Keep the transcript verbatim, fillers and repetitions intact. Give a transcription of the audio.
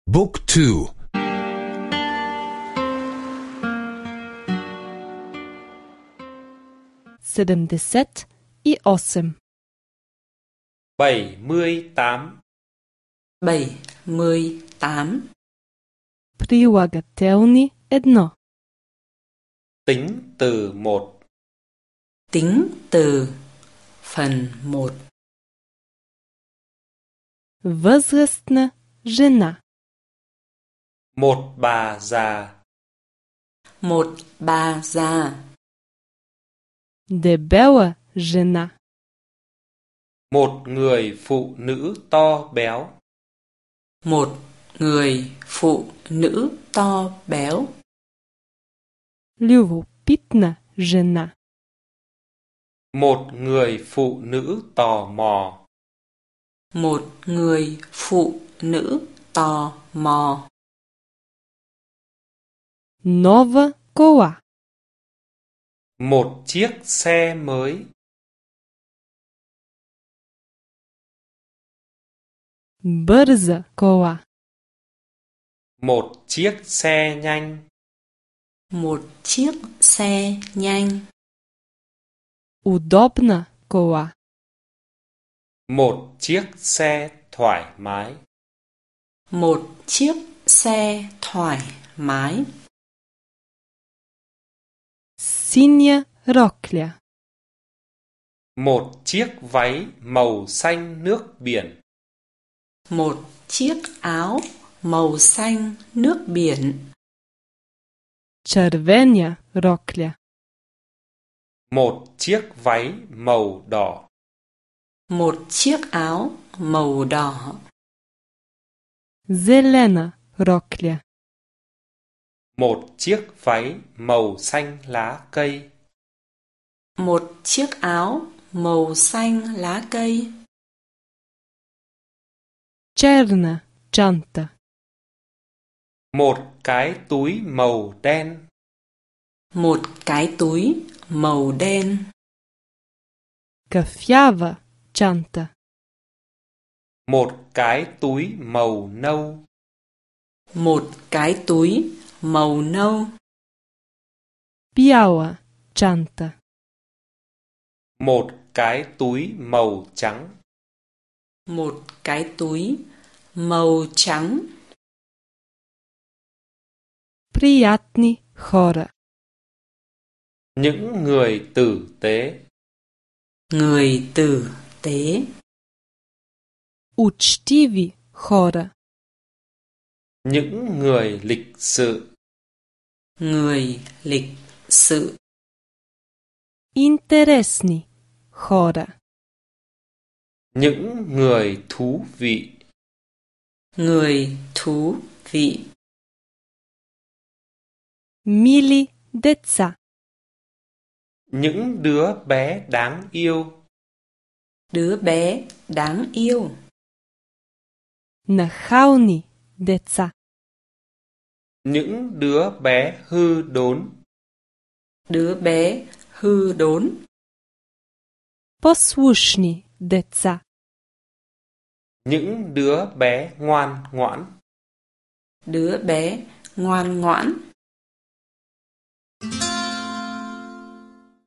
Book two. sedemdeset i osam. bảy mươi tám. bảy mươi tám. Прилагателни едно. Tính từ một. Tính từ phần một. Възрастна жена. Một bà già. Một bà già. Дебела жена. Một người phụ nữ to béo. Một người phụ nữ to béo. Любопитна жена. Một người phụ nữ tò mò. Một người phụ nữ tò mò. Нова кола. Một chiếc xe mới. Бърза кола. Một chiếc xe nhanh. Một chiếc xe nhanh. Удобна кола. Một chiếc xe thoải mái. Một chiếc xe thoải mái. Синя рокля. Một chiếc váy màu xanh nước biển. Một chiếc áo màu xanh nước biển. Червеня рокля. Một chiếc váy màu đỏ. Một chiếc áo màu đỏ. Зелена рокля. Một chiếc váy màu xanh lá cây. Một chiếc áo màu xanh lá cây. Черна чанта. Một cái túi màu đen. Một cái túi màu đen. Кафява чанта. Một cái túi màu nâu. Một cái túi màu nâu. Бяла чанта. Một cái túi màu trắng. Một cái túi màu trắng. Приятни хора. Những người tử tế. Người tử tế. Учтиви хора. Những người lịch sự. Người lịch sự. Интересни хора. Những người thú vị. Người thú vị. Мили деца. Những đứa bé đáng yêu. Đứa bé đáng yêu. Нахални деца. Những đứa bé hư đốn. Đứa bé hư đốn. Послушни деца. Những đứa bé ngoan ngoãn. Đứa bé ngoan ngoãn.